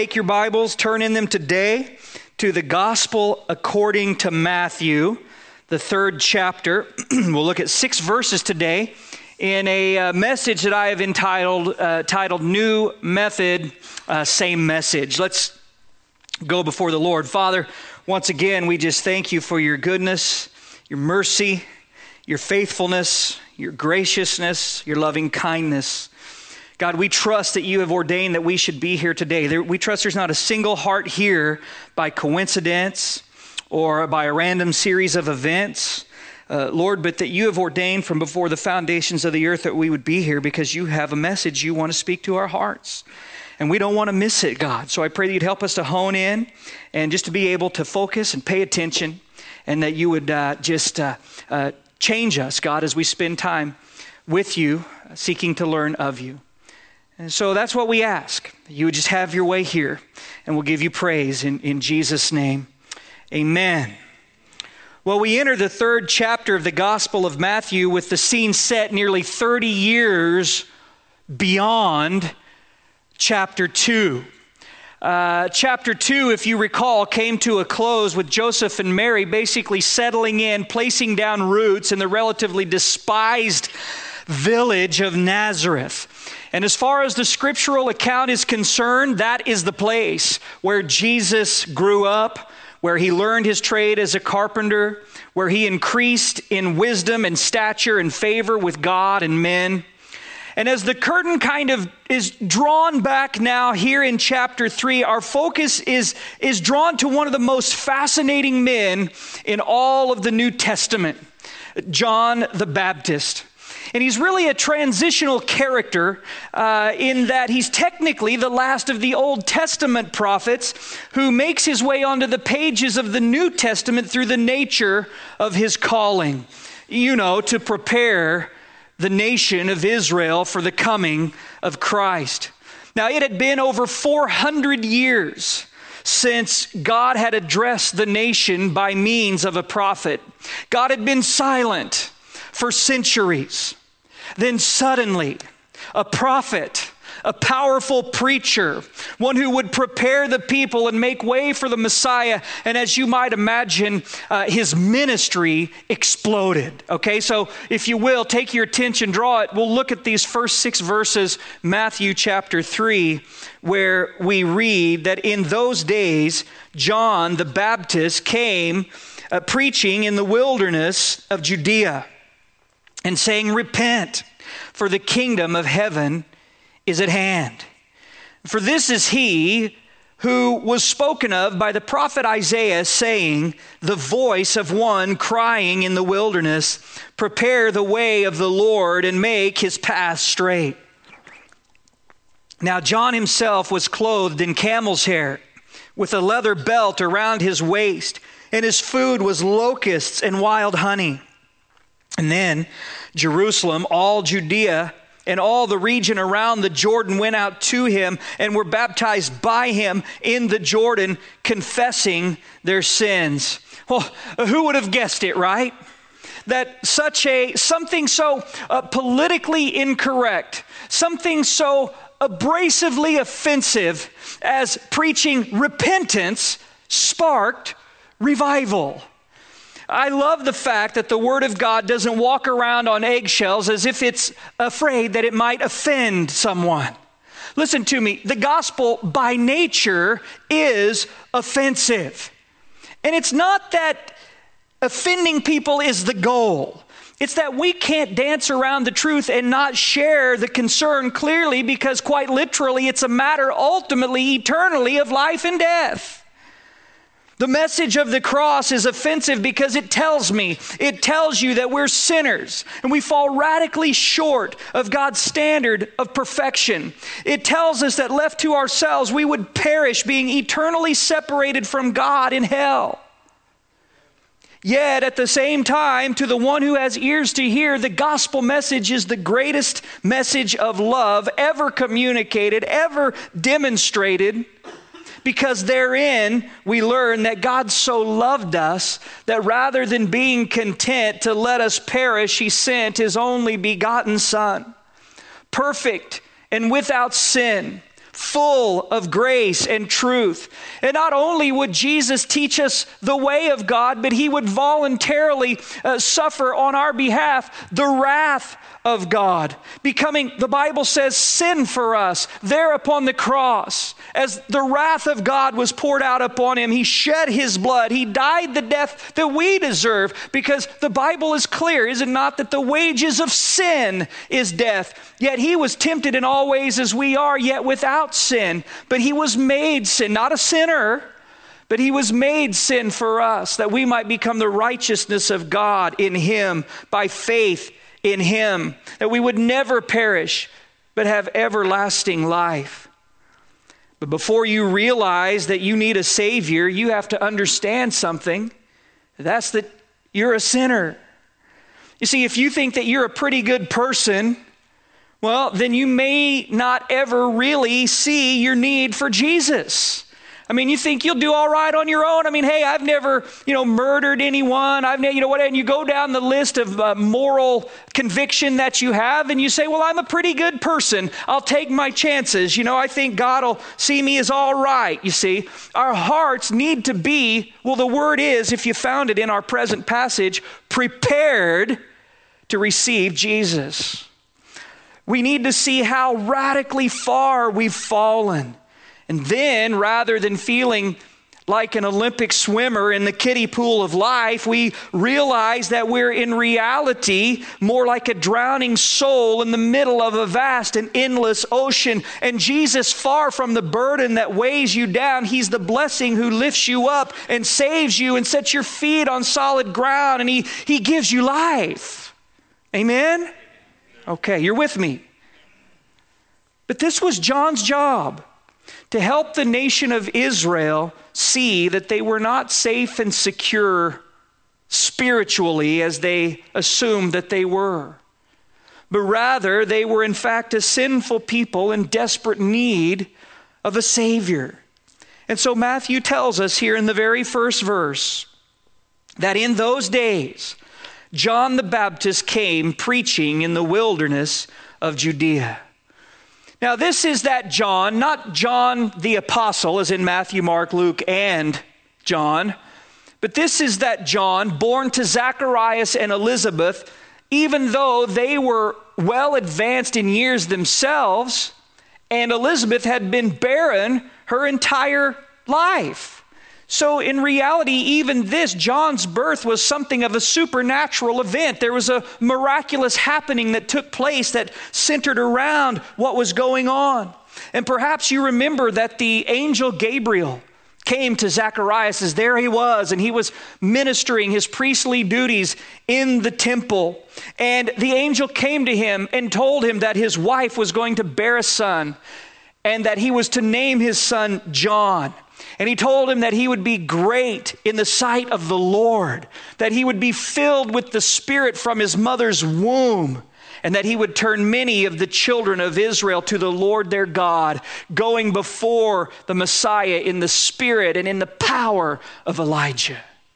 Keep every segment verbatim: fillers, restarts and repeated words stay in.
Take your Bibles, turn in them today to the Gospel according to Matthew, the third chapter. We'll look at six verses today in a uh, message that I have entitled, uh, titled New Method, uh, Same Message. Let's go before the Lord. Father, once again, we just thank you for your goodness, your mercy, your faithfulness, your graciousness, your loving kindness. God, we trust that you have ordained that we should be here today. There, we trust there's not a single heart here by coincidence or by a random series of events, uh, Lord, but that you have ordained from before the foundations of the earth that we would be here because you have a message you want to speak to our hearts. And we don't want to miss it, God. So I pray that you'd help us to hone in and just to be able to focus and pay attention, and that you would uh, just uh, uh, change us, God, as we spend time with you, seeking to learn of you. And so that's what we ask. You would just have your way here, and we'll give you praise in, in Jesus' name. Amen. Well, we enter the third chapter of the Gospel of Matthew with the scene set nearly thirty years beyond chapter two. Uh, chapter two, if you recall, came to a close with Joseph and Mary basically settling in, placing down roots in the relatively despised village of Nazareth. And as far as the scriptural account is concerned, that is the place where Jesus grew up, where he learned his trade as a carpenter, where he increased in wisdom and stature and favor with God and men. And as the curtain kind of is drawn back now here in chapter three, our focus is, is drawn to one of the most fascinating men in all of the New Testament, John the Baptist. And he's really a transitional character uh, in that he's technically the last of the Old Testament prophets who makes his way onto the pages of the New Testament through the nature of his calling, you know, to prepare the nation of Israel for the coming of Christ. Now, it had been over four hundred years since God had addressed the nation by means of a prophet. God had been silent for centuries. Then suddenly, a prophet, a powerful preacher, one who would prepare the people and make way for the Messiah. And as you might imagine, uh, his ministry exploded. Okay, so if you will, take your attention, draw it. We'll look at these first six verses, Matthew chapter three, where we read that in those days, John the Baptist came uh, preaching in the wilderness of Judea and saying, "Repent, for the kingdom of heaven is at hand. For this is he who was spoken of by the prophet Isaiah, saying, the voice of one crying in the wilderness, prepare the way of the Lord and make his path straight." Now John himself was clothed in camel's hair, with a leather belt around his waist, and his food was locusts and wild honey. And then Jerusalem, all Judea, and all the region around the Jordan went out to him and were baptized by him in the Jordan, confessing their sins. Well, who would have guessed it, right? That such a, something so uh, politically incorrect, something so abrasively offensive as preaching repentance sparked revival. I love the fact that the Word of God doesn't walk around on eggshells as if it's afraid that it might offend someone. Listen to me. The gospel by nature is offensive. And it's not that offending people is the goal. It's that we can't dance around the truth and not share the concern clearly, because quite literally it's a matter ultimately, eternally, of life and death. The message of the cross is offensive because it tells me, it tells you that we're sinners and we fall radically short of God's standard of perfection. It tells us that left to ourselves, we would perish, being eternally separated from God in hell. Yet at the same time, to the one who has ears to hear, the gospel message is the greatest message of love ever communicated, ever demonstrated. Because therein we learn that God so loved us that rather than being content to let us perish, he sent his only begotten Son, perfect and without sin, full of grace and truth. And not only would Jesus teach us the way of God, but he would voluntarily uh, suffer on our behalf the wrath of God, becoming, the Bible says, sin for us there upon the cross. As the wrath of God was poured out upon him, he shed his blood. He died the death that we deserve, because the Bible is clear, is it not, that the wages of sin is death? Yet he was tempted in all ways as we are, yet without sin. But he was made sin, not a sinner, but he was made sin for us, that we might become the righteousness of God in him by faith in him, that we would never perish, but have everlasting life. But before you realize that you need a Savior, you have to understand something. That's that you're a sinner. You see, if you think that you're a pretty good person, well, then you may not ever really see your need for Jesus. I mean, you think you'll do all right on your own. I mean, hey, I've never, you know, murdered anyone. I've never, you know what, and you go down the list of uh, moral conviction that you have, and you say, well, I'm a pretty good person. I'll take my chances. You know, I think God will see me as all right, you see. Our hearts need to be, well, the word is, if you found it in our present passage, prepared to receive Jesus. We need to see how radically far we've fallen. And then, rather than feeling like an Olympic swimmer in the kiddie pool of life, we realize that we're in reality more like a drowning soul in the middle of a vast and endless ocean. And Jesus, far from the burden that weighs you down, he's the blessing who lifts you up and saves you and sets your feet on solid ground, and he, he gives you life. Amen? Okay, you're with me. But this was John's job, to help the nation of Israel see that they were not safe and secure spiritually as they assumed that they were, but rather they were in fact a sinful people in desperate need of a Savior. And so Matthew tells us here in the very first verse that in those days John the Baptist came preaching in the wilderness of Judea. Now, this is that John, not John the Apostle, as in Matthew, Mark, Luke, and John, but this is that John, born to Zacharias and Elizabeth, even though they were well advanced in years themselves, and Elizabeth had been barren her entire life. So in reality, even this, John's birth was something of a supernatural event. There was a miraculous happening that took place that centered around what was going on. And perhaps you remember that the angel Gabriel came to Zacharias as there he was, and he was ministering his priestly duties in the temple. And the angel came to him and told him that his wife was going to bear a son, and that he was to name his son John. And he told him that he would be great in the sight of the Lord, that he would be filled with the Spirit from his mother's womb, and that he would turn many of the children of Israel to the Lord their God, going before the Messiah in the spirit and in the power of Elijah.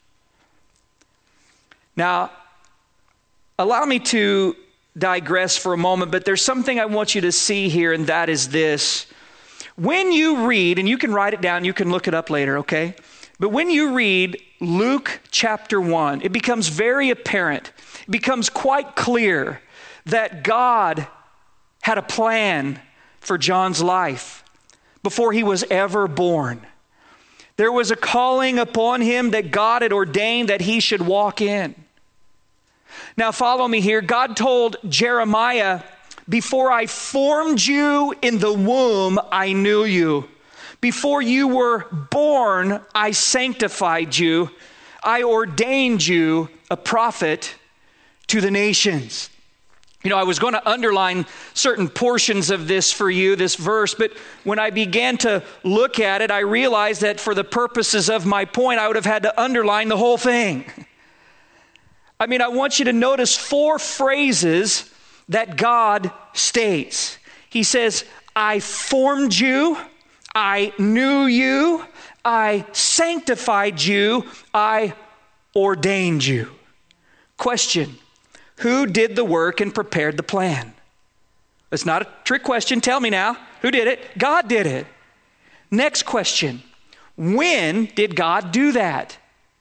Now, allow me to digress for a moment, but there's something I want you to see here, and that is this. When you read, and you can write it down, you can look it up later, okay? But when you read Luke chapter one, it becomes very apparent, it becomes quite clear that God had a plan for John's life before he was ever born. There was a calling upon him that God had ordained that he should walk in. Now follow me here. God told Jeremiah, before I formed you in the womb, I knew you. Before you were born, I sanctified you. I ordained you a prophet to the nations. You know, I was going to underline certain portions of this for you, this verse, but when I began to look at it, I realized that for the purposes of my point, I would have had to underline the whole thing. I mean, I want you to notice four phrases that God states. He says, I formed you, I knew you, I sanctified you, I ordained you. Question, who did the work and prepared the plan? It's not a trick question. Tell me now. Who did it? God did it. Next question. When did God do that?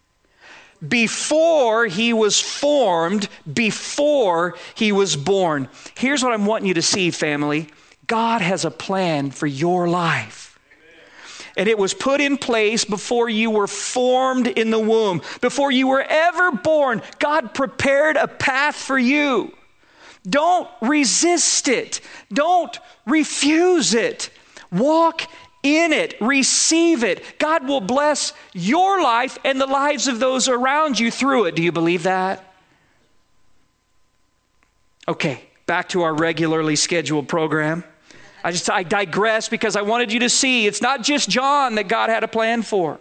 Before he was formed, before he was born. Here's what I'm wanting you to see, family. God has a plan for your life. And it was put in place before you were formed in the womb. Before you were ever born, God prepared a path for you. Don't resist it. Don't refuse it. Walk in it. Receive it. God will bless your life and the lives of those around you through it. Do you believe that? Okay, back to our regularly scheduled program. I just, I digress because I wanted you to see it's not just John that God had a plan for.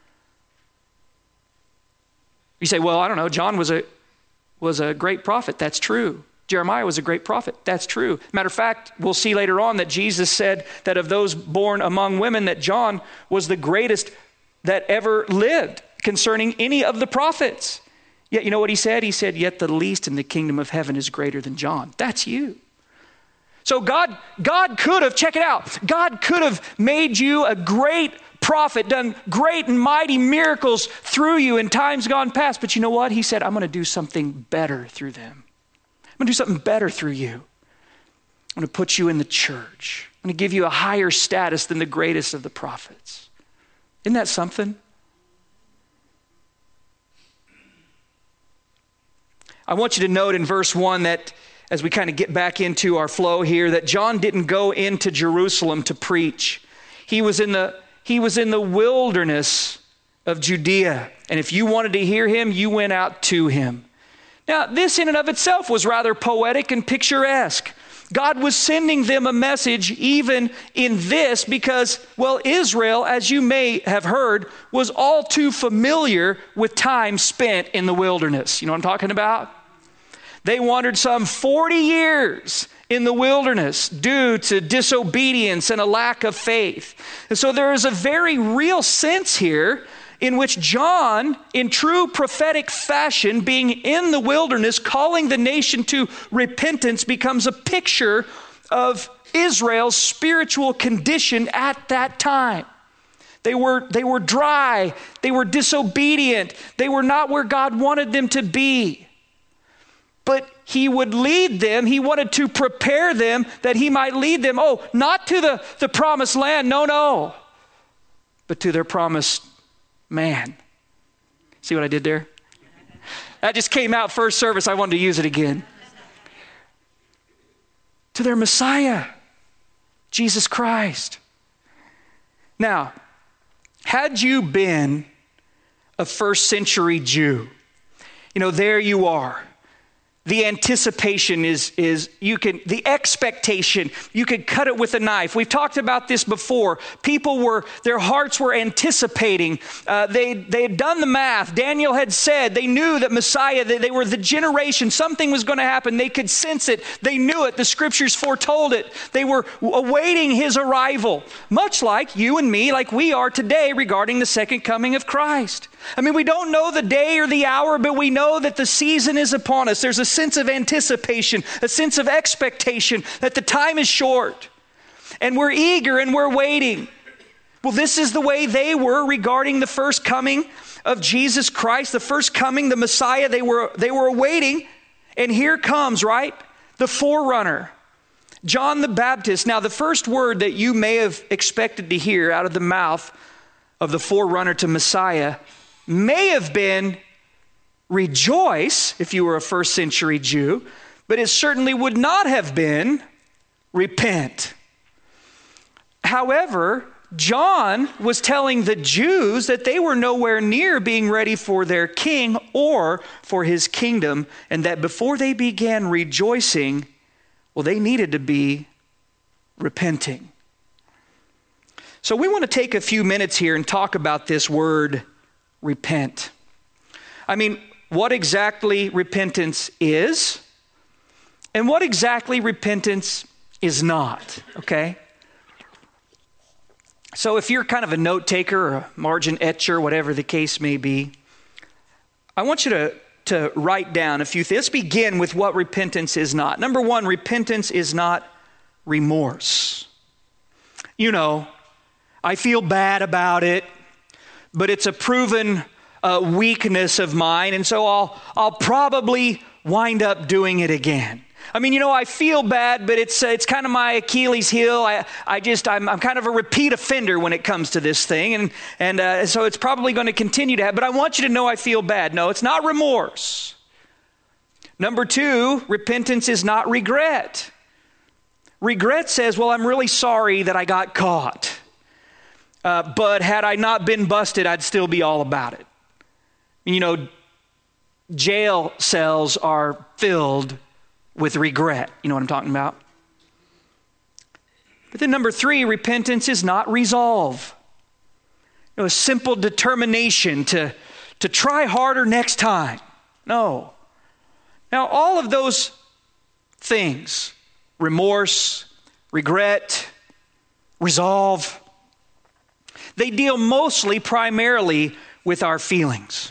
You say, well, I don't know, John was a, was a great prophet. That's true. Jeremiah was a great prophet. That's true. Matter of fact, we'll see later on that Jesus said that of those born among women, that John was the greatest that ever lived concerning any of the prophets. Yet you know what he said? He said, yet the least in the kingdom of heaven is greater than John. That's you. So God, God could have, check it out, God could have made you a great prophet, done great and mighty miracles through you in times gone past. But you know what? He said, I'm going to do something better through them. I'm going to do something better through you. I'm going to put you in the church. I'm going to give you a higher status than the greatest of the prophets. Isn't that something? I want you to note in verse one that as we kind of get back into our flow here, that John didn't go into Jerusalem to preach. He was in the, he was in the wilderness of Judea. And if you wanted to hear him, you went out to him. Now, this in and of itself was rather poetic and picturesque. God was sending them a message even in this because, well, Israel, as you may have heard, was all too familiar with time spent in the wilderness. You know what I'm talking about? They wandered some forty years in the wilderness due to disobedience and a lack of faith. And so there is a very real sense here in which John, in true prophetic fashion, being in the wilderness, calling the nation to repentance, becomes a picture of Israel's spiritual condition at that time. They were, they were dry, they were disobedient, they were not where God wanted them to be. But he would lead them, he wanted to prepare them that he might lead them, oh, not to the, the promised land, no, no, but to their promised man. See what I did there? That just came out first service. I wanted to use it again. To their Messiah, Jesus Christ. Now, had you been a first century Jew, you know, there you are. The anticipation is, is you can, the expectation, you could cut it with a knife. We've talked about this before. People were, their hearts were anticipating. Uh, they, they had done the math. Daniel had said, they knew that Messiah, that they were the generation, something was going to happen. They could sense it. They knew it. The scriptures foretold it. They were awaiting his arrival, much like you and me, like we are today regarding the second coming of Christ. I mean, we don't know the day or the hour, but we know that the season is upon us. There's a sense of anticipation, a sense of expectation that the time is short. And we're eager and we're waiting. Well, this is the way they were regarding the first coming of Jesus Christ, the first coming, the Messiah. They were, they were awaiting. And here comes, right, the forerunner, John the Baptist. Now, the first word that you may have expected to hear out of the mouth of the forerunner to Messiah may have been rejoice, if you were a first century Jew, but it certainly would not have been repent. However, John was telling the Jews that they were nowhere near being ready for their king or for his kingdom, and that before they began rejoicing, well, they needed to be repenting. So we want to take a few minutes here and talk about this word repent. I mean, what exactly repentance is and what exactly repentance is not, okay? So if you're kind of a note taker or a margin etcher, whatever the case may be, I want you to, to write down a few things. Let's begin with what repentance is not. Number one, repentance is not remorse. You know, I feel bad about it, but it's a proven uh, weakness of mine, and so I'll I'll probably wind up doing it again. I mean, you know, I feel bad, but it's uh, it's kind of my Achilles heel. I I just I'm I'm kind of a repeat offender when it comes to this thing, and and uh, so it's probably going to continue to happen. But I want you to know I feel bad. No, it's not remorse. Number two, repentance is not regret. Regret says, well, I'm really sorry that I got caught, uh, but had I not been busted, I'd still be all about it. You know, jail cells are filled with regret. You know what I'm talking about? But then number three, repentance is not resolve. You know, a simple determination to, to try harder next time. No. Now, all of those things, remorse, regret, resolve, they deal mostly, primarily with our feelings.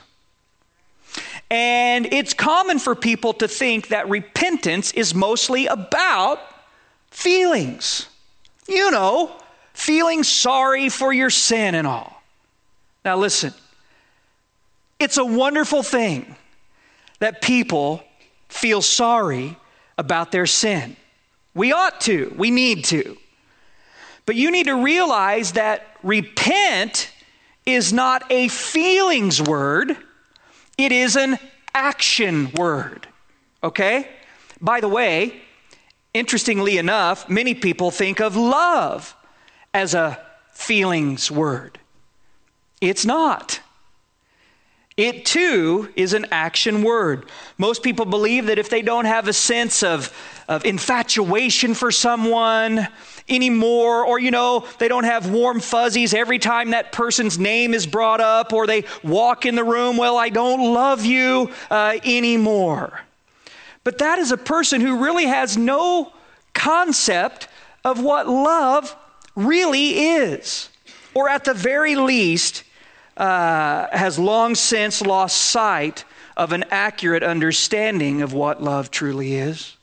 And it's common for people to think that repentance is mostly about feelings. You know, feeling sorry for your sin and all. Now listen, it's a wonderful thing that people feel sorry about their sin. We ought to, we need to. But you need to realize that repent is not a feelings word. It is an action word, okay? By the way, interestingly enough, many people think of love as a feelings word. It's not. It too is an action word. Most people believe that if they don't have a sense of, of infatuation for someone anymore, or, you know, they don't have warm fuzzies every time that person's name is brought up, or they walk in the room, well, I don't love you uh, anymore. But that is a person who really has no concept of what love really is, or at the very least, uh, has long since lost sight of an accurate understanding of what love truly is.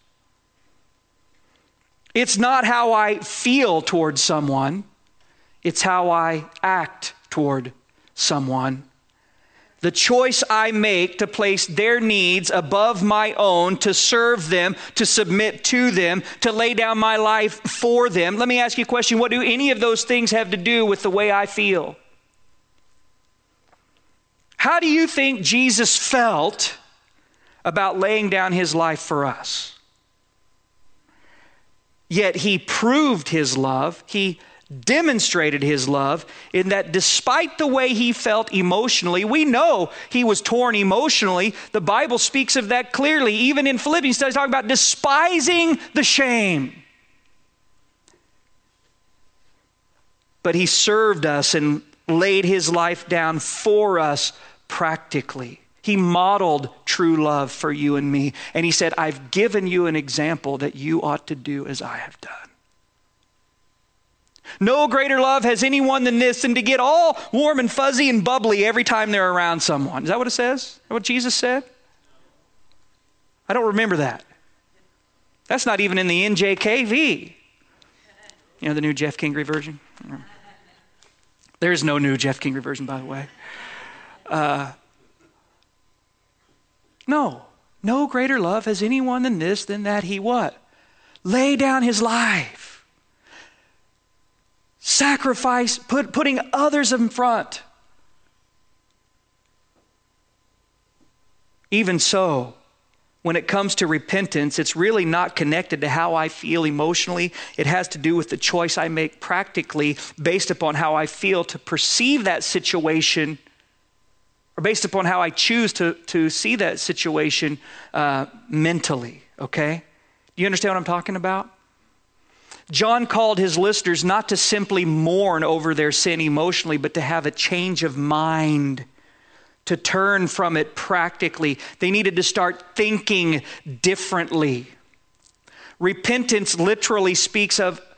It's not how I feel toward someone. It's how I act toward someone. The choice I make to place their needs above my own, to serve them, to submit to them, to lay down my life for them. Let me ask you a question. What do any of those things have to do with the way I feel? How do you think Jesus felt about laying down his life for us? Yet he proved his love. He demonstrated his love in that despite the way he felt emotionally, we know he was torn emotionally. The Bible speaks of that clearly. Even in Philippians, he's talking about despising the shame. But he served us and laid his life down for us practically. He modeled true love for you and me. And he said, I've given you an example that you ought to do as I have done. No greater love has anyone than this, than to get all warm and fuzzy and bubbly every time they're around someone. Is that what it says? Is that what Jesus said? I don't remember that. That's not even in the N J K V. You know, the new Jeff Kingery version? There is no new Jeff Kingery version, by the way. Uh, no, no greater love has anyone than this, than that he what? Lay down his life. Sacrifice, put, putting others in front. Even so, when it comes to repentance, it's really not connected to how I feel emotionally. It has to do with the choice I make practically based upon how I feel to perceive that situation, or based upon how I choose to, to see that situation uh, mentally, okay? Do you understand what I'm talking about? John called his listeners not to simply mourn over their sin emotionally, but to have a change of mind, to turn from it practically. They needed to start thinking differently. Repentance literally speaks of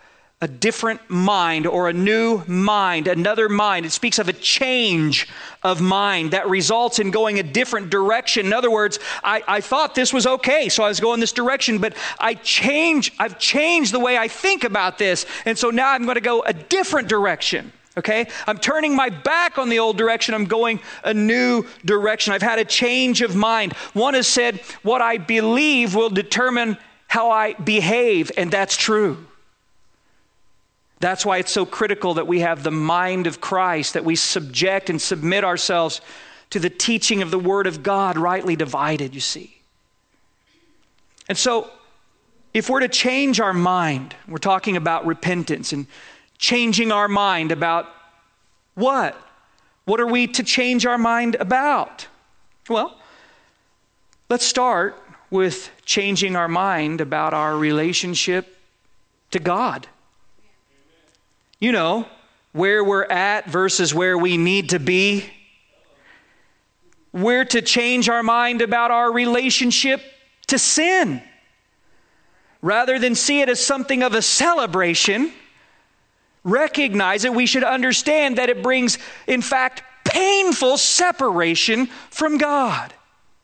a different mind or a new mind, another mind. It speaks of a change of mind that results in going a different direction. In other words, I, I thought this was okay, so I was going this direction, but I change, I've changed the way I think about this, and so now I'm going to go a different direction. Okay? I'm turning my back on the old direction. I'm going a new direction. I've had a change of mind. One has said, what I believe will determine how I behave, and that's true. That's why it's so critical that we have the mind of Christ, that we subject and submit ourselves to the teaching of the Word of God, rightly divided, you see. And so, if we're to change our mind, we're talking about repentance and changing our mind about what? What are we to change our mind about? Well, let's start with changing our mind about our relationship to God. You know, where we're at versus where we need to be. We're to change our mind about our relationship to sin. Rather than see it as something of a celebration, recognize it, we should understand that it brings, in fact, painful separation from God.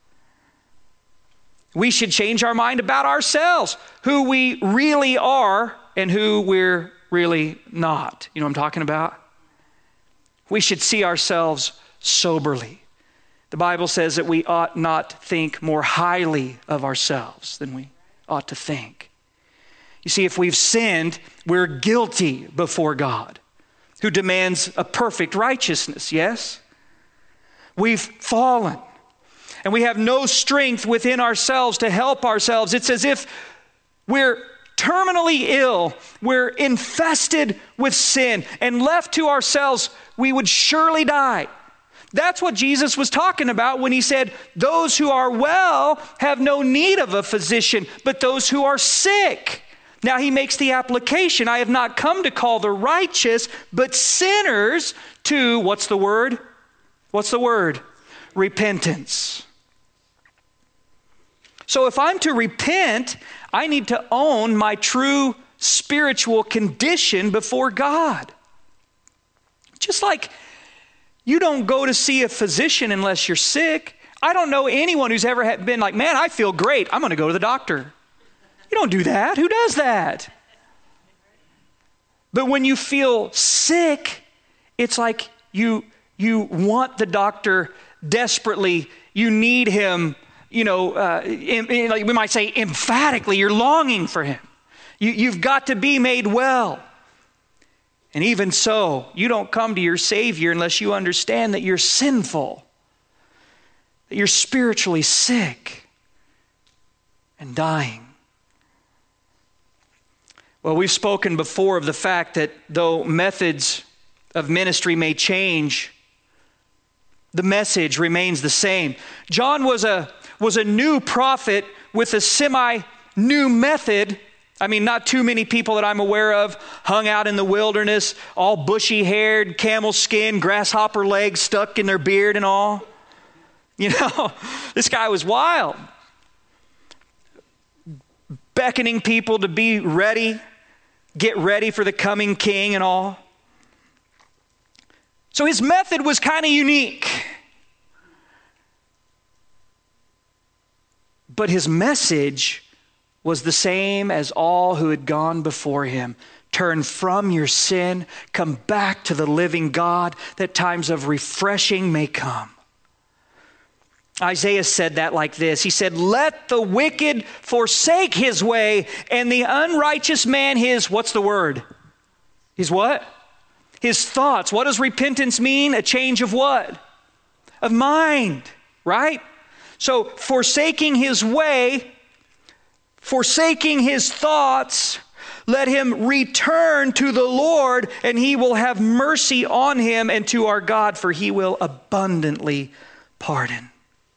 We should change our mind about ourselves, who we really are and who we're really not. You know what I'm talking about? We should see ourselves soberly. The Bible says that we ought not think more highly of ourselves than we ought to think. You see, if we've sinned, we're guilty before God, who demands a perfect righteousness, yes? We've fallen, and we have no strength within ourselves to help ourselves. It's as if we're terminally ill, we're infested with sin, and left to ourselves, we would surely die. That's what Jesus was talking about when he said, those who are well have no need of a physician, but those who are sick. Now he makes the application, I have not come to call the righteous, but sinners to, what's the word? What's the word? Repentance. So if I'm to repent, I need to own my true spiritual condition before God. Just like you don't go to see a physician unless you're sick. I don't know anyone who's ever been like, man, I feel great, I'm going to go to the doctor. You don't do that. Who does that? But when you feel sick, it's like you, you want the doctor desperately. You need him. You know, uh, in, in, like we might say emphatically, you're longing for him. You, you've got to be made well. And even so, you don't come to your Savior unless you understand that you're sinful, that you're spiritually sick and dying. Well, we've spoken before of the fact that though methods of ministry may change, the message remains the same. John was a was a new prophet with a semi-new method. I mean, not too many people that I'm aware of hung out in the wilderness, all bushy-haired, camel skin, grasshopper legs stuck in their beard and all. You know, this guy was wild. Beckoning people to be ready, get ready for the coming king and all. So his method was kind of unique. But his message was the same as all who had gone before him. Turn from your sin, come back to the living God, that times of refreshing may come. Isaiah said that like this. He said, let the wicked forsake his way, and the unrighteous man his, what's the word? His what? His thoughts. What does repentance mean? A change of what? Of mind, right? So forsaking his way, forsaking his thoughts, let him return to the Lord, and he will have mercy on him, and to our God, for he will abundantly pardon.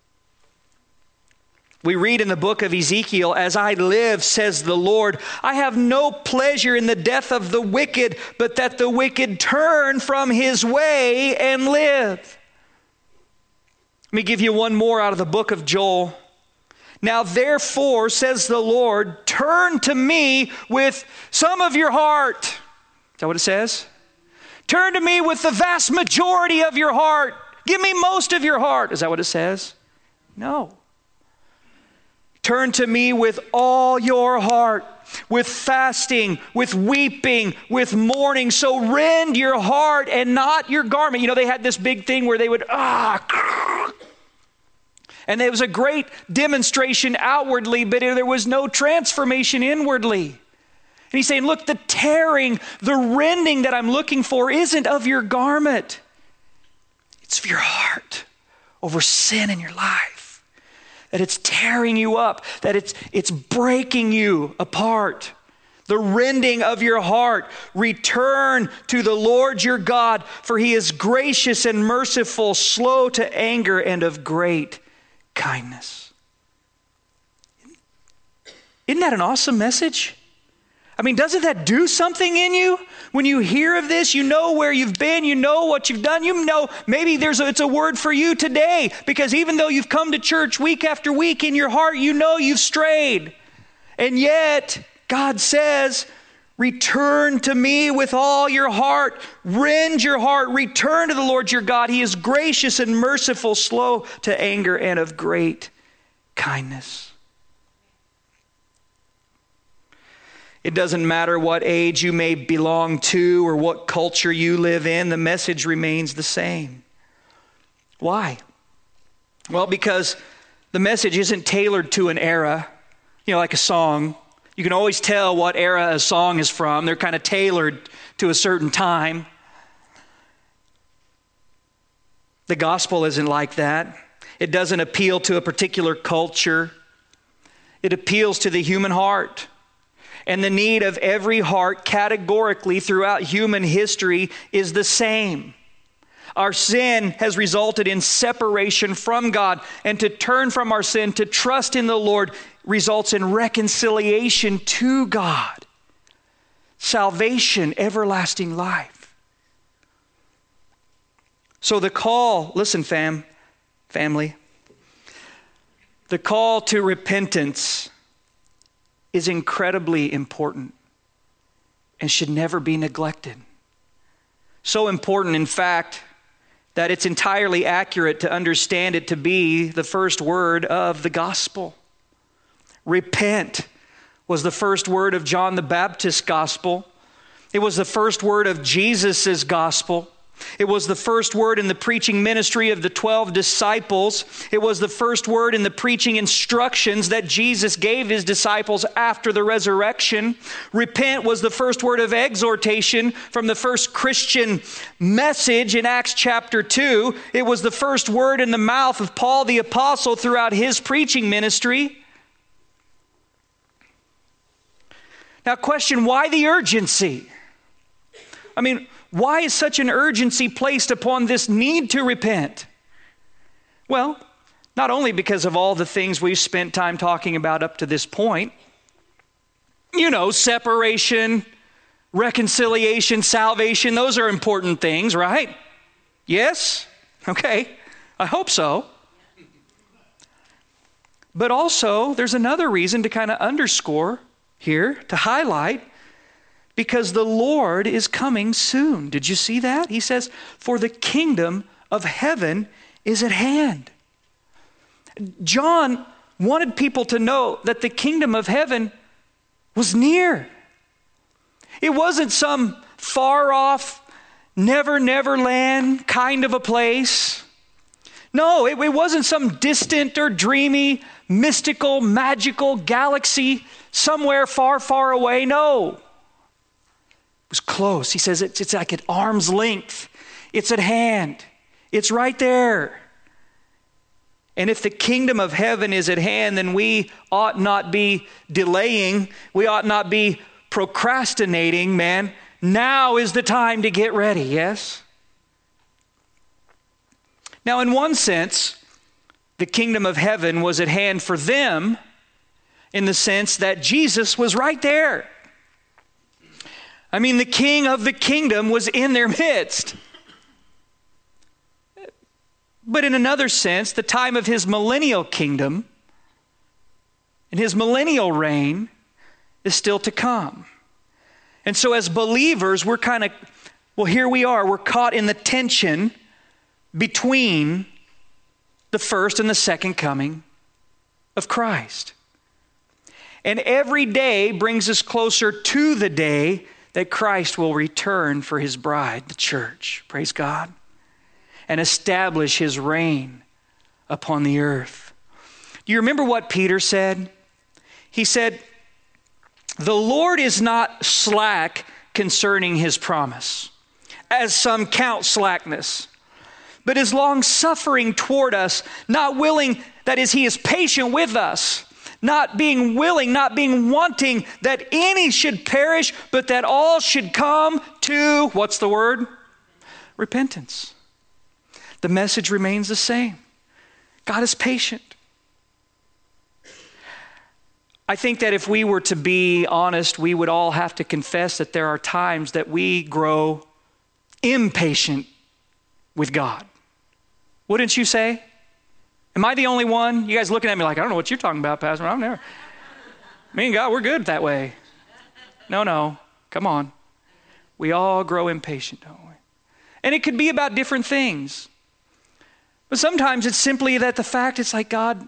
We read in the book of Ezekiel, as I live, says the Lord, I have no pleasure in the death of the wicked, but that the wicked turn from his way and live. Let me give you one more out of the book of Joel. Now therefore, says the Lord, turn to me with some of your heart. that what it says? Turn to me with the vast majority of your heart. Give me most of your heart. Is that what it says? No. Turn to me with all your heart, with fasting, with weeping, with mourning. So rend your heart and not your garment. You know, they had this big thing where they would, ah, and it was a great demonstration outwardly, but there was no transformation inwardly. And he's saying, look, the tearing, the rending that I'm looking for isn't of your garment. It's of your heart over sin in your life. That it's tearing you up, that it's, it's breaking you apart. The rending of your heart. Return to the Lord your God, for he is gracious and merciful, slow to anger, and of great kindness. Isn't that an awesome message? I mean, doesn't that do something in you? When you hear of this, you know where you've been, you know what you've done, you know maybe there's a, it's a word for you today, because even though you've come to church week after week, in your heart you know you've strayed. And yet, God says, return to me with all your heart, rend your heart, return to the Lord your God. He is gracious and merciful, slow to anger, and of great kindness. It doesn't matter what age you may belong to or what culture you live in, the message remains the same. Why? Well, because the message isn't tailored to an era, you know, like a song. You can always tell what era a song is from. They're kind of tailored to a certain time. The gospel isn't like that. It doesn't appeal to a particular culture. It appeals to the human heart. And the need of every heart categorically throughout human history is the same. Our sin has resulted in separation from God, and to turn from our sin, to trust in the Lord, results in reconciliation to God. Salvation, everlasting life. So the call, listen fam, family, the call to repentance is incredibly important and should never be neglected. So important, in fact, that it's entirely accurate to understand it to be the first word of the gospel. Repent was the first word of John the Baptist's gospel. It was the first word of Jesus' gospel. It was the first word in the preaching ministry of the twelve disciples. It was the first word in the preaching instructions that Jesus gave his disciples after the resurrection. Repent was the first word of exhortation from the first Christian message in Acts chapter two. It was the first word in the mouth of Paul the apostle throughout his preaching ministry. Now, question, why the urgency? I mean, why is such an urgency placed upon this need to repent? Well, not only because of all the things we've spent time talking about up to this point. You know, separation, reconciliation, salvation, those are important things, right? Yes? Okay, I hope so. But also, there's another reason to kind of underscore here, to highlight, because the Lord is coming soon. Did you see that? He says, for the kingdom of heaven is at hand. John wanted people to know that the kingdom of heaven was near. It wasn't some far off, never, never land kind of a place. No, it, it wasn't some distant or dreamy, mystical, magical galaxy somewhere far, far away. No. Was close. He says it's, it's like at arm's length. It's at hand. It's right there. And if the kingdom of heaven is at hand, then we ought not be delaying. We ought not be procrastinating, man. Now is the time to get ready, yes? Now, in one sense, the kingdom of heaven was at hand for them in the sense that Jesus was right there. I mean, the king of the kingdom was in their midst. But in another sense, the time of his millennial kingdom and his millennial reign is still to come. And so as believers, we're kind of, well, here we are. We're caught in the tension between the first and the second coming of Christ. And every day brings us closer to the day that Christ will return for his bride, the church. Praise God. And establish his reign upon the earth. Do you remember what Peter said? He said, "The Lord is not slack concerning his promise, as some count slackness, but is long-suffering toward us, not willing," that is, he is patient with us, "not being willing, not being wanting that any should perish, but that all should come to," what's the word? Repentance. The message remains the same. God is patient. I think that if we were to be honest, we would all have to confess that there are times that we grow impatient with God. Wouldn't you say? Am I the only one? You guys looking at me like, I don't know what you're talking about, Pastor. I'm there. Me and God, we're good that way. No, no. Come on. We all grow impatient, don't we? And it could be about different things. But sometimes it's simply that the fact it's like, God,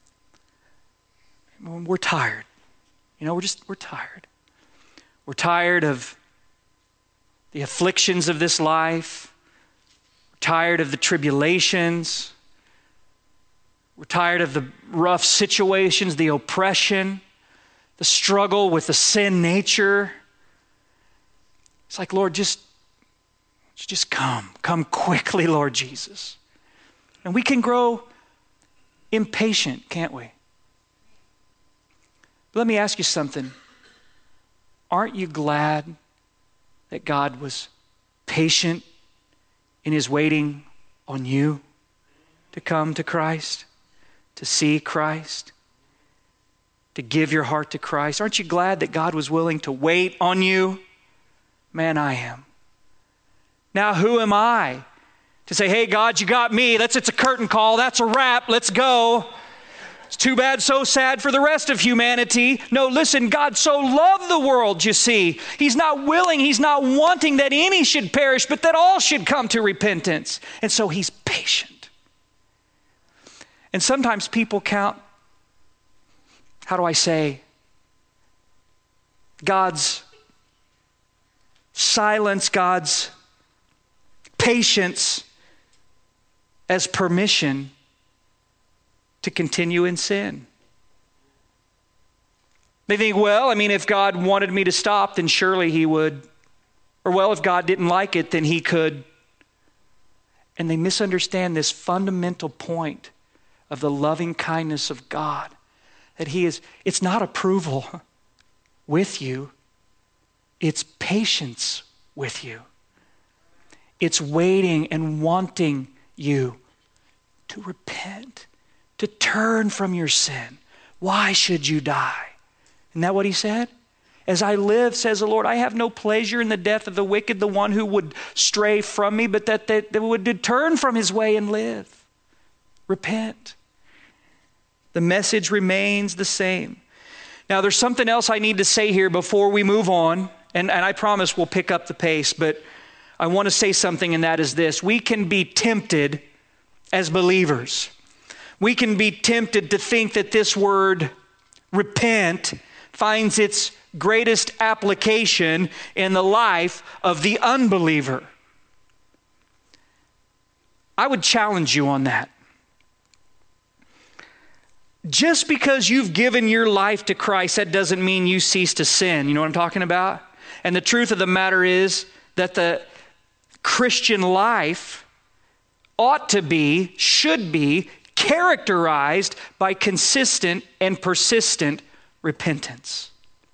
we're tired. You know, we're just, we're tired. We're tired of the afflictions of this life. We're tired of the tribulations. We're tired of the rough situations, the oppression, the struggle with the sin nature. It's like, Lord, just, just come. Come quickly, Lord Jesus. And we can grow impatient, can't we? But let me ask you something. Aren't you glad that God was patient in his waiting on you to come to Christ, to see Christ, to give your heart to Christ? Aren't you glad that God was willing to wait on you? Man, I am. Now, who am I to say, hey, God, you got me. That's it's a curtain call. That's a wrap. Let's go. It's too bad, so sad for the rest of humanity. No, listen, God so loved the world, you see. He's not willing, he's not wanting that any should perish, but that all should come to repentance. And so he's patient. And sometimes people count, how do I say, God's silence, God's patience as permission to continue in sin. They think, well, I mean, if God wanted me to stop, then surely he would. Or well, if God didn't like it, then he could. And they misunderstand this fundamental point of the loving kindness of God. That he is, it's not approval with you. It's patience with you. It's waiting and wanting you to repent, to turn from your sin. Why should you die? Isn't that what he said? As I live, says the Lord, I have no pleasure in the death of the wicked, the one who would stray from me, but that they, they would turn from his way and live. Repent. The message remains the same. Now, there's something else I need to say here before we move on, and, and I promise we'll pick up the pace, but I want to say something, and that is this. We can be tempted as believers. We can be tempted to think that this word, repent, finds its greatest application in the life of the unbeliever. I would challenge you on that. Just because you've given your life to Christ, that doesn't mean you cease to sin. You know what I'm talking about? And the truth of the matter is that the Christian life ought to be, should be, characterized by consistent and persistent repentance.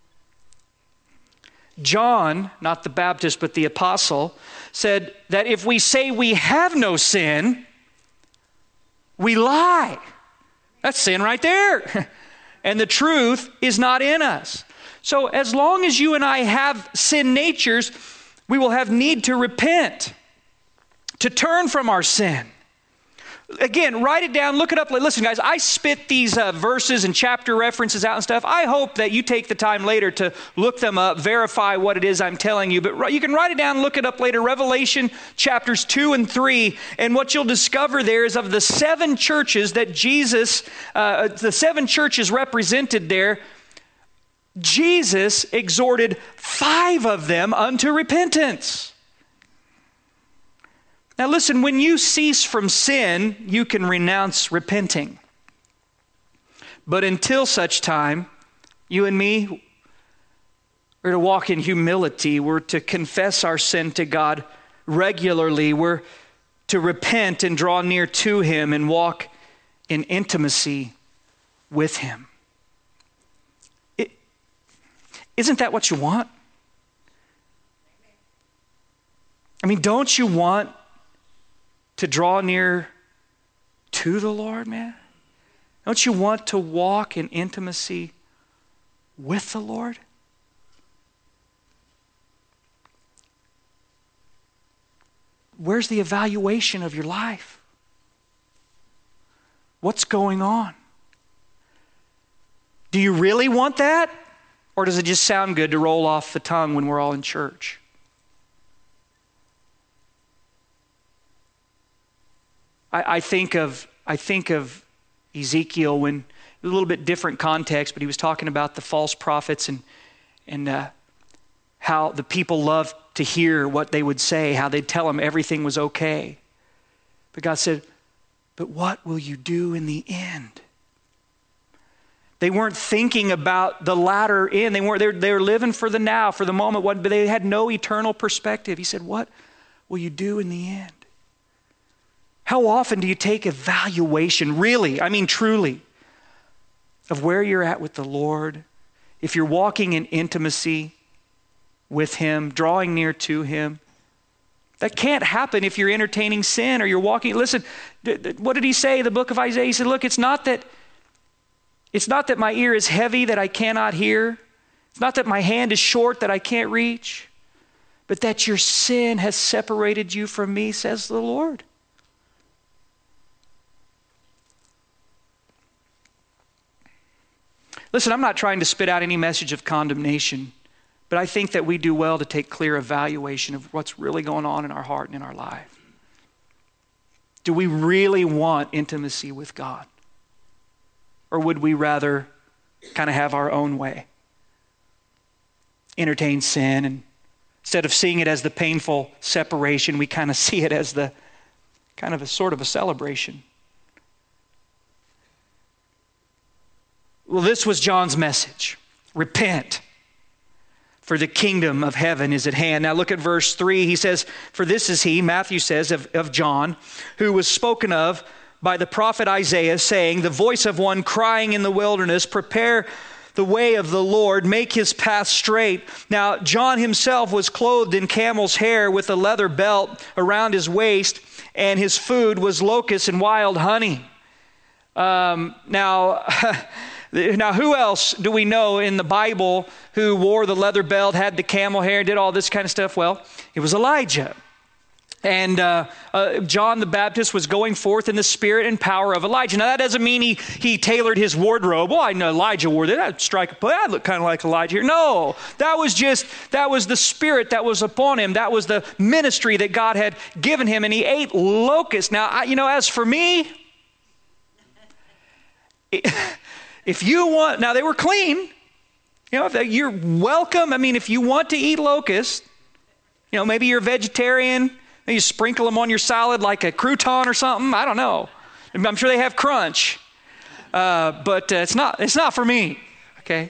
John, not the Baptist, but the apostle, said that if we say we have no sin, we lie. That's sin right there. And the truth is not in us. So as long as you and I have sin natures, we will have need to repent, to turn from our sin. Again, write it down, look it up. Listen, guys, I spit these uh, verses and chapter references out and stuff. I hope that you take the time later to look them up, verify what it is I'm telling you. But you can write it down, look it up later. Revelation chapters two and three. And what you'll discover there is of the seven churches that Jesus, uh, the seven churches represented there, Jesus exhorted five of them unto repentance. Now listen, when you cease from sin, you can renounce repenting. But until such time, you and me, we're to walk in humility. We're to confess our sin to God regularly. We're to repent and draw near to Him and walk in intimacy with Him. It, isn't that what you want? I mean, don't you want to draw near to the Lord, man? Don't you want to walk in intimacy with the Lord? Where's the evaluation of your life? What's going on? Do you really want that? Or does it just sound good to roll off the tongue when we're all in church? I think of I think of Ezekiel when a little bit different context, but he was talking about the false prophets and and uh, how the people loved to hear what they would say, how they'd tell them everything was okay. But God said, "But what will you do in the end?" They weren't thinking about the latter end. They weren't. They were, they were living for the now, for the moment, but they had no eternal perspective. He said, "What will you do in the end?" How often do you take evaluation, really, I mean truly, of where you're at with the Lord? If you're walking in intimacy with Him, drawing near to Him. That can't happen if you're entertaining sin or you're walking. Listen, th- th- what did He say in the book of Isaiah? He said, look, it's not that, it's not that my ear is heavy that I cannot hear. It's not that my hand is short that I can't reach, but that your sin has separated you from me, says the Lord. Listen, I'm not trying to spit out any message of condemnation, but I think that we do well to take clear evaluation of what's really going on in our heart and in our life. Do we really want intimacy with God? Or would we rather kind of have our own way? Entertain sin, and instead of seeing it as the painful separation, we kind of see it as the kind of a sort of a celebration. Well, this was John's message. Repent, for the kingdom of heaven is at hand. Now look at verse three. He says, for this is he, Matthew says, of, of John, who was spoken of by the prophet Isaiah, saying, the voice of one crying in the wilderness, prepare the way of the Lord, make his path straight. Now, John himself was clothed in camel's hair with a leather belt around his waist, and his food was locusts and wild honey. Um, now... Now, who else do we know in the Bible who wore the leather belt, had the camel hair, did all this kind of stuff? Well, it was Elijah. And uh, uh, John the Baptist was going forth in the spirit and power of Elijah. Now, that doesn't mean he, he tailored his wardrobe. Well, I know Elijah wore that. I'd strike a play. I look kind of like Elijah here. No, that was just, that was the spirit that was upon him. That was the ministry that God had given him. And he ate locusts. Now, I, you know, as for me... It, If you want, now they were clean, you know, if they, you're welcome. I mean, if you want to eat locusts, you know, maybe you're a vegetarian, maybe you sprinkle them on your salad like a crouton or something. I don't know. I'm sure they have crunch, uh, but uh, it's not, it's not for me. Okay.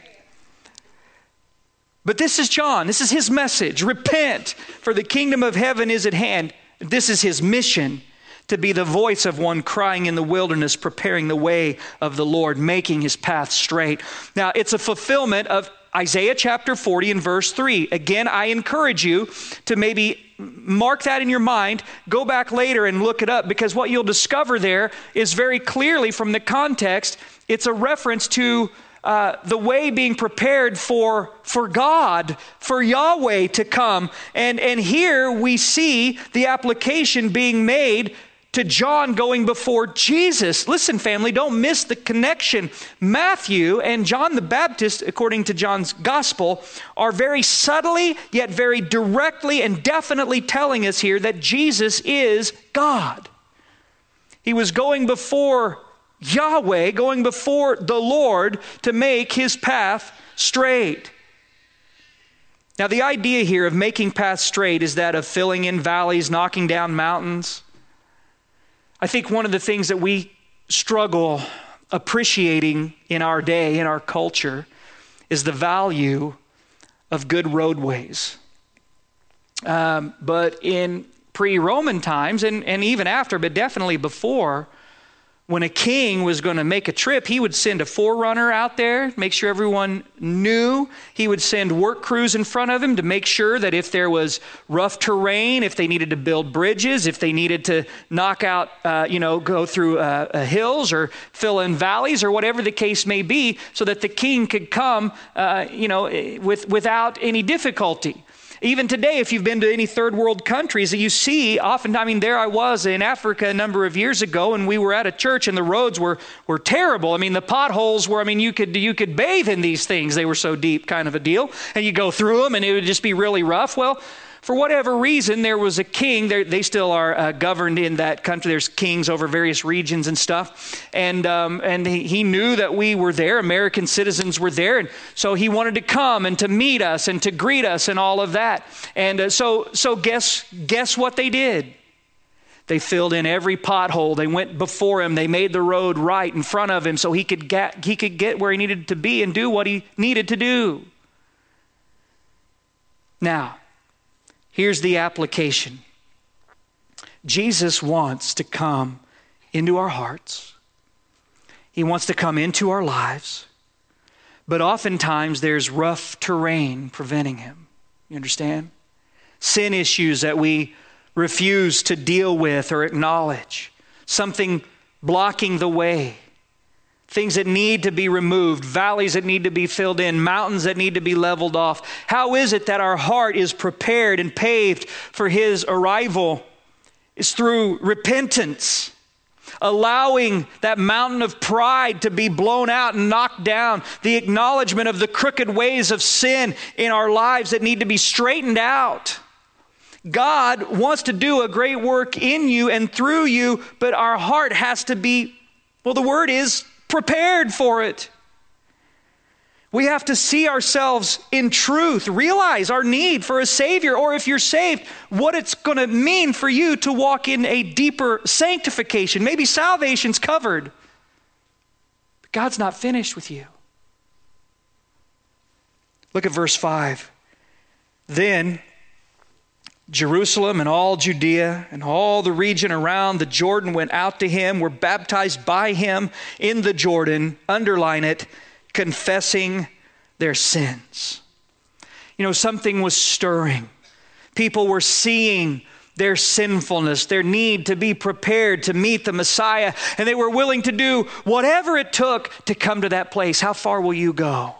But this is John. This is his message. Repent, for the kingdom of heaven is at hand. This is his mission. To be the voice of one crying in the wilderness, preparing the way of the Lord, making his path straight. Now, it's a fulfillment of Isaiah chapter forty and verse three. Again, I encourage you to maybe mark that in your mind, go back later and look it up, because what you'll discover there is very clearly from the context, it's a reference to Uh, the way being prepared for, for God, for Yahweh to come. And, and here we see the application being made to John going before Jesus. Listen, family, don't miss the connection. Matthew and John the Baptist, according to John's gospel, are very subtly yet very directly and definitely telling us here that Jesus is God. He was going before Yahweh, going before the Lord to make his path straight. Now, the idea here of making paths straight is that of filling in valleys, knocking down mountains. I think one of the things that we struggle appreciating in our day, in our culture, is the value of good roadways. Um, but in pre-Roman times, and, and even after, but definitely before, when a king was going to make a trip, he would send a forerunner out there, make sure everyone knew. He would send work crews in front of him to make sure that if there was rough terrain, if they needed to build bridges, if they needed to knock out, uh, you know, go through uh, uh, hills or fill in valleys or whatever the case may be, so that the king could come, uh, you know, with, without any difficulty. Even today, if you've been to any third world countries, you see, often, I mean, there I was in Africa a number of years ago, and we were at a church, and the roads were were terrible. I mean, the potholes were, I mean, you could you could bathe in these things. They were so deep, kind of a deal. And you go through them, and it would just be really rough. Well, for whatever reason, there was a king. They're, they still are uh, governed in that country. There's kings over various regions and stuff. And um, and he, he knew that we were there. American citizens were there. And so he wanted to come and to meet us and to greet us and all of that. And uh, so so guess guess what they did? They filled in every pothole. They went before him. They made the road right in front of him so he could get, he could get where he needed to be and do what he needed to do. Now, here's the application. Jesus wants to come into our hearts. He wants to come into our lives. But oftentimes there's rough terrain preventing him. You understand? Sin issues that we refuse to deal with or acknowledge. Something blocking the way. Things that need to be removed, valleys that need to be filled in, mountains that need to be leveled off. How is it that our heart is prepared and paved for his arrival? It's through repentance, allowing that mountain of pride to be blown out and knocked down, the acknowledgement of the crooked ways of sin in our lives that need to be straightened out. God wants to do a great work in you and through you, but our heart has to be, well, the word is prepared for it. We have to see ourselves in truth, realize our need for a Savior, or if you're saved, what it's going to mean for you to walk in a deeper sanctification. Maybe salvation's covered, but God's not finished with you. Look at verse five. Then Jerusalem and all Judea and all the region around the Jordan went out to him, were baptized by him in the Jordan, underline it, confessing their sins. You know, something was stirring. People were seeing their sinfulness, their need to be prepared to meet the Messiah, and they were willing to do whatever it took to come to that place. How far will you go?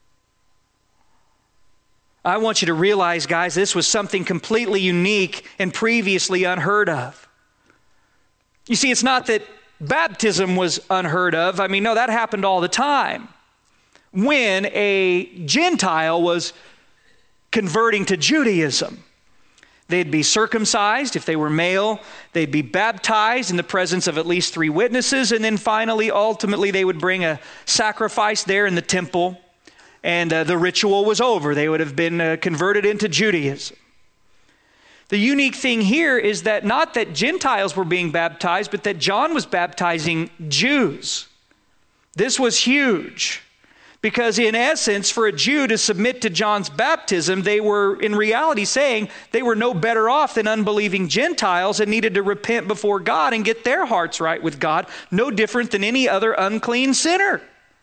I want you to realize, guys, this was something completely unique and previously unheard of. You see, it's not that baptism was unheard of. I mean, no, that happened all the time. When a Gentile was converting to Judaism, they'd be circumcised if they were male. They'd be baptized in the presence of at least three witnesses. And then finally, ultimately, they would bring a sacrifice there in the temple. And uh, the ritual was over. They would have been uh, converted into Judaism. The unique thing here is that not that Gentiles were being baptized, but that John was baptizing Jews. This was huge. Because in essence, for a Jew to submit to John's baptism, they were in reality saying they were no better off than unbelieving Gentiles and needed to repent before God and get their hearts right with God, no different than any other unclean sinner.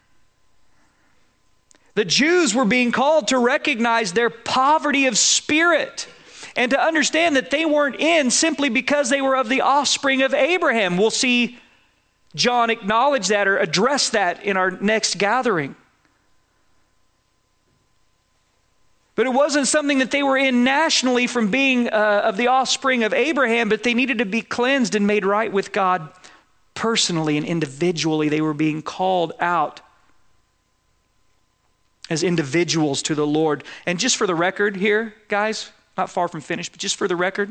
The Jews were being called to recognize their poverty of spirit and to understand that they weren't in simply because they were of the offspring of Abraham. We'll see John acknowledge that or address that in our next gathering. But it wasn't something that they were in nationally from being uh, of the offspring of Abraham, but they needed to be cleansed and made right with God personally and individually. They were being called out as individuals to the Lord. And just for the record here, guys, not far from finished, but just for the record,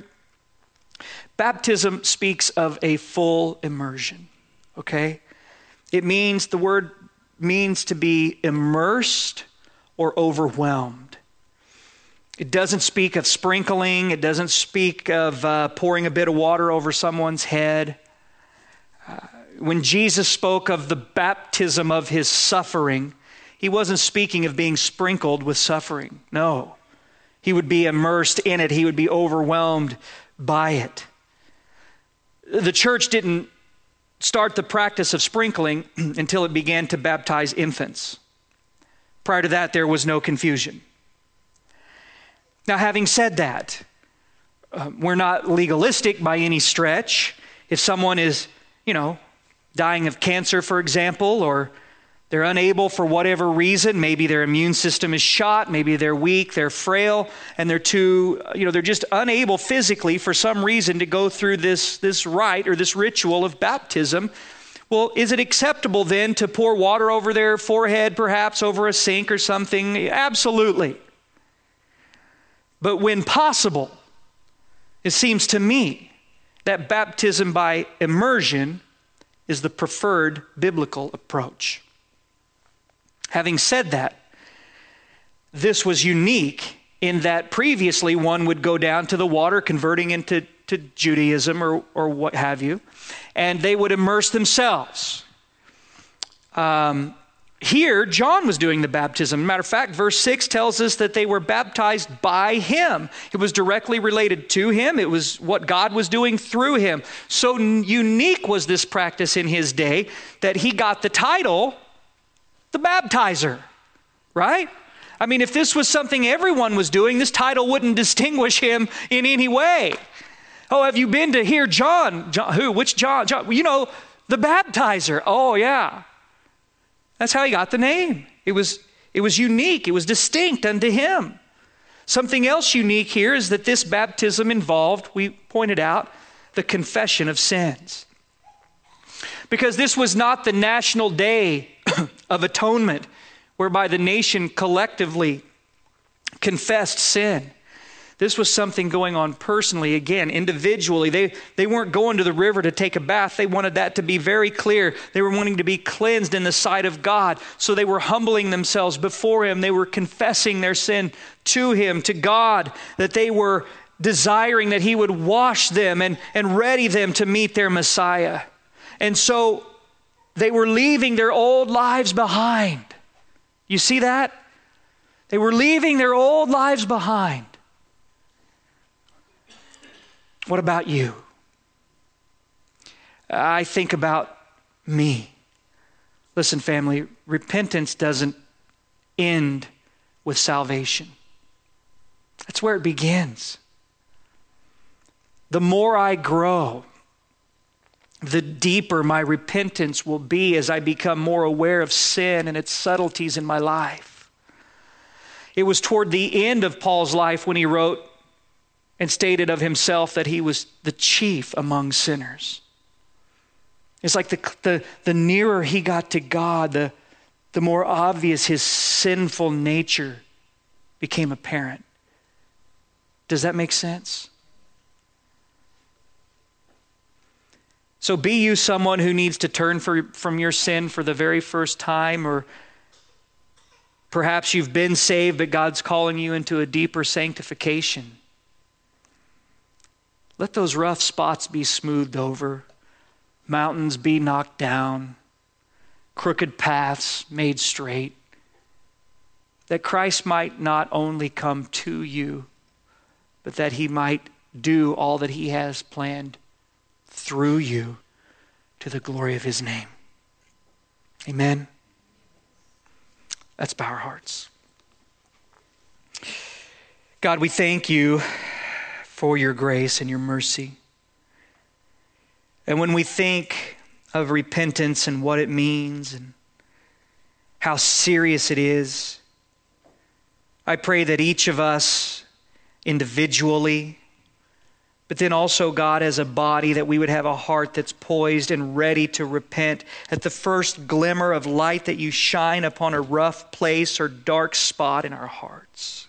baptism speaks of a full immersion, okay? It means, the word means to be immersed or overwhelmed. It doesn't speak of sprinkling. It doesn't speak of uh, pouring a bit of water over someone's head. Uh, when Jesus spoke of the baptism of his suffering, he wasn't speaking of being sprinkled with suffering. No. He would be immersed in it. He would be overwhelmed by it. The church didn't start the practice of sprinkling until it began to baptize infants. Prior to that, there was no confusion. Now, having said that, uh, we're not legalistic by any stretch. If someone is, you know, dying of cancer, for example, or they're unable for whatever reason, maybe their immune system is shot, maybe they're weak, they're frail, and they're too, you know, they're just unable physically for some reason to go through this, this rite or this ritual of baptism. Well, is it acceptable then to pour water over their forehead, perhaps over a sink or something? Absolutely. But when possible, it seems to me that baptism by immersion is the preferred biblical approach. Having said that, this was unique in that previously one would go down to the water, converting into to Judaism or, or what have you, and they would immerse themselves. Um, here, John was doing the baptism. Matter of fact, verse six tells us that they were baptized by him. It was directly related to him. It was what God was doing through him. So unique was this practice in his day that he got the title the baptizer, right? I mean, if this was something everyone was doing, this title wouldn't distinguish him in any way. Oh, have you been to hear John? John who? Which John? John? You know, the baptizer. Oh, yeah. That's how he got the name. It was, it was unique. It was distinct unto him. Something else unique here is that this baptism involved, we pointed out, the confession of sins. Because this was not the national day of atonement whereby the nation collectively confessed sin. This was something going on personally, again, individually. They, they weren't going to the river to take a bath. They wanted that to be very clear. They were wanting to be cleansed in the sight of God. So they were humbling themselves before him. They were confessing their sin to him, to God, that they were desiring that he would wash them and, and ready them to meet their Messiah. And so they were leaving their old lives behind. You see that? They were leaving their old lives behind. What about you? I think about me. Listen, family, repentance doesn't end with salvation. That's where it begins. The more I grow, the deeper my repentance will be as I become more aware of sin and its subtleties in my life. It was toward the end of Paul's life when he wrote and stated of himself that he was the chief among sinners. It's like the, the, the nearer he got to God, the, the more obvious his sinful nature became apparent. Does that make sense? So be you someone who needs to turn for, from your sin for the very first time, or perhaps you've been saved, but God's calling you into a deeper sanctification. Let those rough spots be smoothed over, mountains be knocked down, crooked paths made straight, that Christ might not only come to you, but that he might do all that he has planned through you to the glory of his name. Amen. Let's bow our hearts. God, we thank you for your grace and your mercy. And when we think of repentance and what it means and how serious it is, I pray that each of us individually, but then also, God, as a body, that we would have a heart that's poised and ready to repent at the first glimmer of light that you shine upon a rough place or dark spot in our hearts.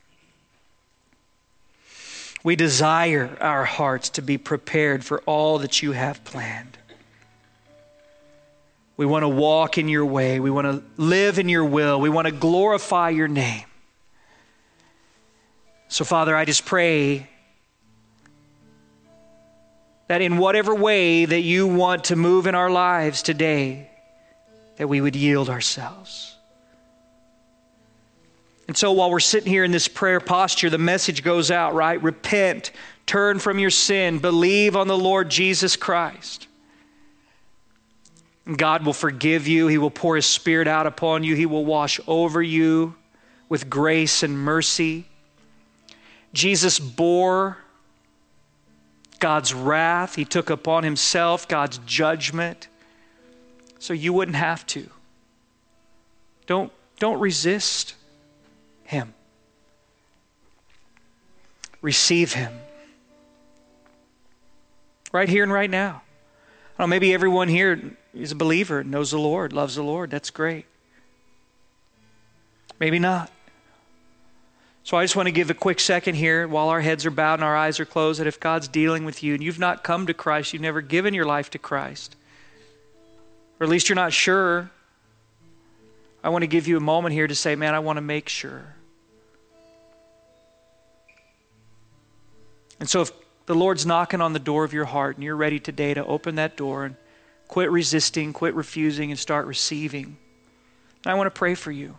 We desire our hearts to be prepared for all that you have planned. We want to walk in your way. We want to live in your will. We want to glorify your name. So, Father, I just pray that in whatever way that you want to move in our lives today, that we would yield ourselves. And so while we're sitting here in this prayer posture, the message goes out, right? Repent, turn from your sin, believe on the Lord Jesus Christ. And God will forgive you. He will pour His Spirit out upon you. He will wash over you with grace and mercy. Jesus bore God's wrath. He took upon Himself God's judgment so you wouldn't have to. Don't, don't resist Him. Receive Him. Right here and right now. I don't know, maybe everyone here is a believer, knows the Lord, loves the Lord. That's great. Maybe not. So I just want to give a quick second here while our heads are bowed and our eyes are closed, that if God's dealing with you and you've not come to Christ, you've never given your life to Christ, or at least you're not sure, I want to give you a moment here to say, man, I want to make sure. And so if the Lord's knocking on the door of your heart and you're ready today to open that door and quit resisting, quit refusing, and start receiving, I want to pray for you.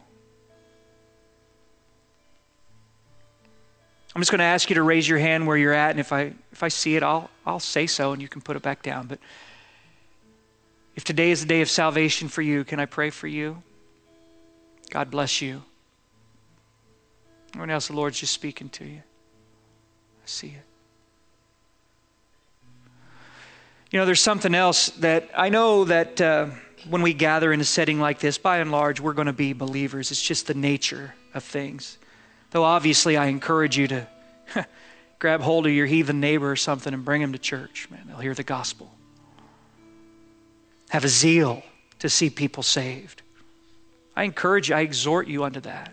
I'm just going to ask you to raise your hand where you're at, and if I if I see it, I'll I'll say so, and you can put it back down. But if today is the day of salvation for you, can I pray for you? God bless you. Everyone else, the Lord's just speaking to you. I see it. You know, there's something else that I know that uh, when we gather in a setting like this, by and large, we're going to be believers. It's just the nature of things. Though obviously I encourage you to grab hold of your heathen neighbor or something and bring him to church. Man, they'll hear the gospel. Have a zeal to see people saved. I encourage you, I exhort you unto that.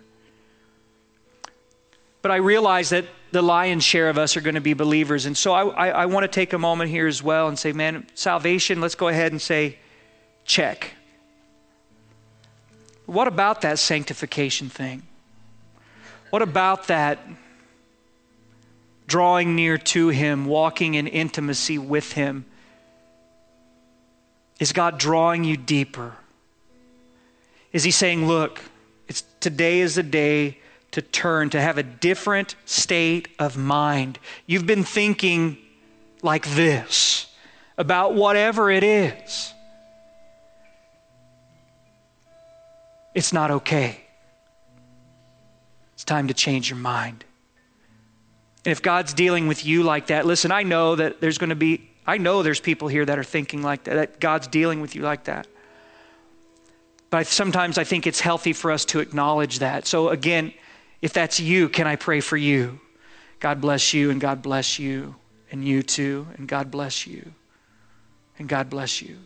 But I realize that the lion's share of us are going to be believers. And so I, I, I want to take a moment here as well and say, man, salvation, let's go ahead and say, check. What about that sanctification thing? What about that drawing near to Him, walking in intimacy with Him? Is God drawing you deeper? Is He saying, look, it's, today is the day to turn, to have a different state of mind. You've been thinking like this about whatever it is. It's not okay. It's time to change your mind. And if God's dealing with you like that, listen, I know that there's going to be, I know there's people here that are thinking like that, that God's dealing with you like that. But I, sometimes I think it's healthy for us to acknowledge that. So again, if that's you, can I pray for you? God bless you, and God bless you, and you too, and God bless you, and God bless you.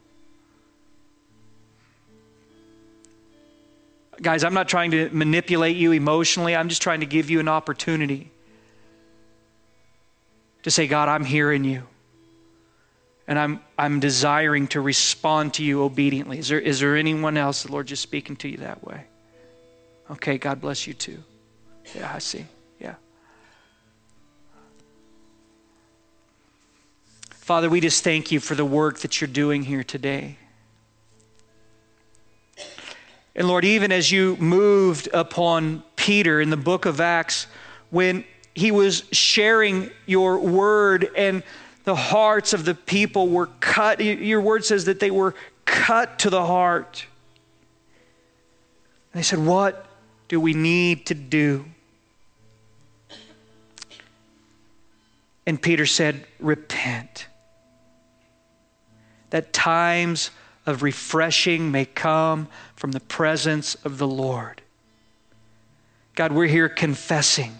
Guys, I'm not trying to manipulate you emotionally. I'm just trying to give you an opportunity to say, God, I'm hearing you. And I'm I'm desiring to respond to you obediently. Is there is there anyone else, the Lord just speaking to you that way? Okay, God bless you too. Yeah, I see. Yeah. Father, we just thank you for the work that you're doing here today. And Lord, even as you moved upon Peter in the book of Acts, when he was sharing your word and the hearts of the people were cut, your word says that they were cut to the heart. And they said, what do we need to do? And Peter said, repent. That times of refreshing may come from the presence of the Lord. God, we're here confessing.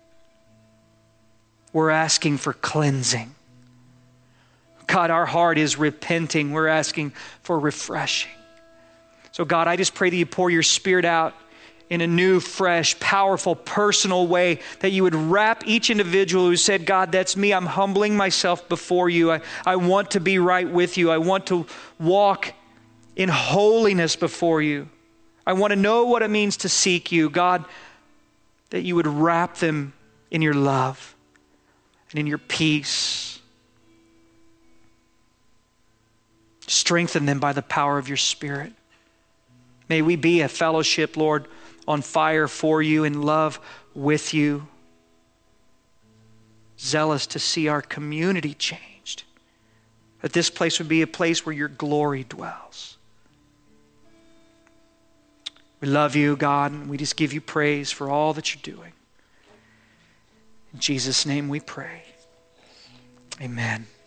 We're asking for cleansing. God, our heart is repenting. We're asking for refreshing. So God, I just pray that you pour your Spirit out in a new, fresh, powerful, personal way, that you would wrap each individual who said, God, that's me. I'm humbling myself before you. I, I want to be right with you. I want to walk in holiness before you. I want to know what it means to seek you. God, that you would wrap them in your love and in your peace. Strengthen them by the power of your Spirit. May we be a fellowship, Lord, on fire for you, in love with you, zealous to see our community changed, that this place would be a place where your glory dwells. We love you, God, and we just give you praise for all that you're doing. In Jesus' name we pray. Amen.